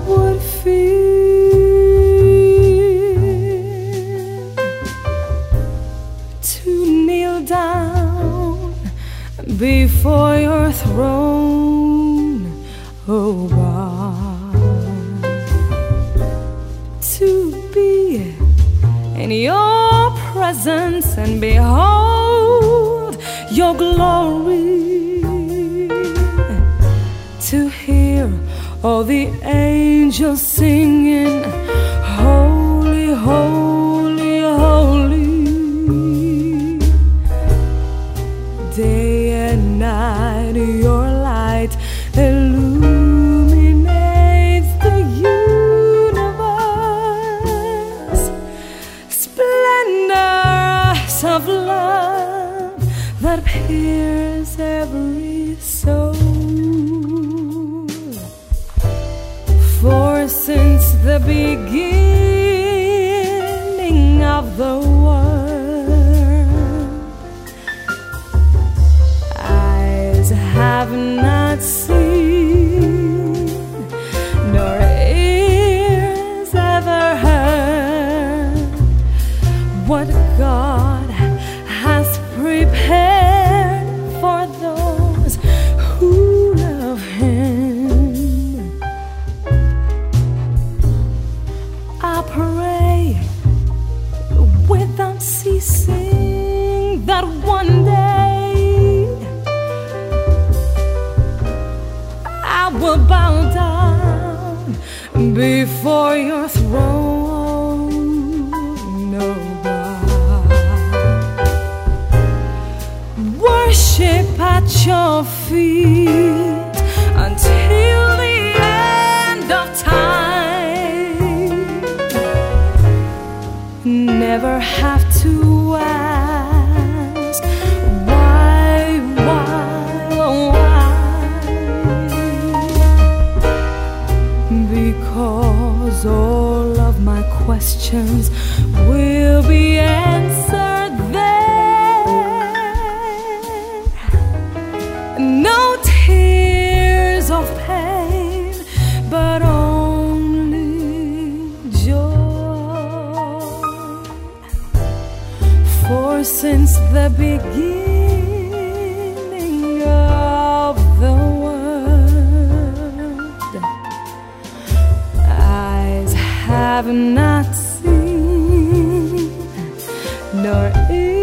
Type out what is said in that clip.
would feel to kneel down before your throne, oh God, to be in your presence and behold your glory, to hear all the angels singing, holy, holy, holy, day and night your light illuminates the universe, splendors of love that pierce every soul. For since the beginning of the world, eyes have not seen, nor ears ever heard what God has prepared for those who love Him. I pray without ceasing that one day I will bow down before your throne, oh God, worship at your feet until the end of time. Never have to ask why, because all of my questions will be answered there. No tears of pain, but only joy. For since the beginning of the world, eyes have not seen, nor ears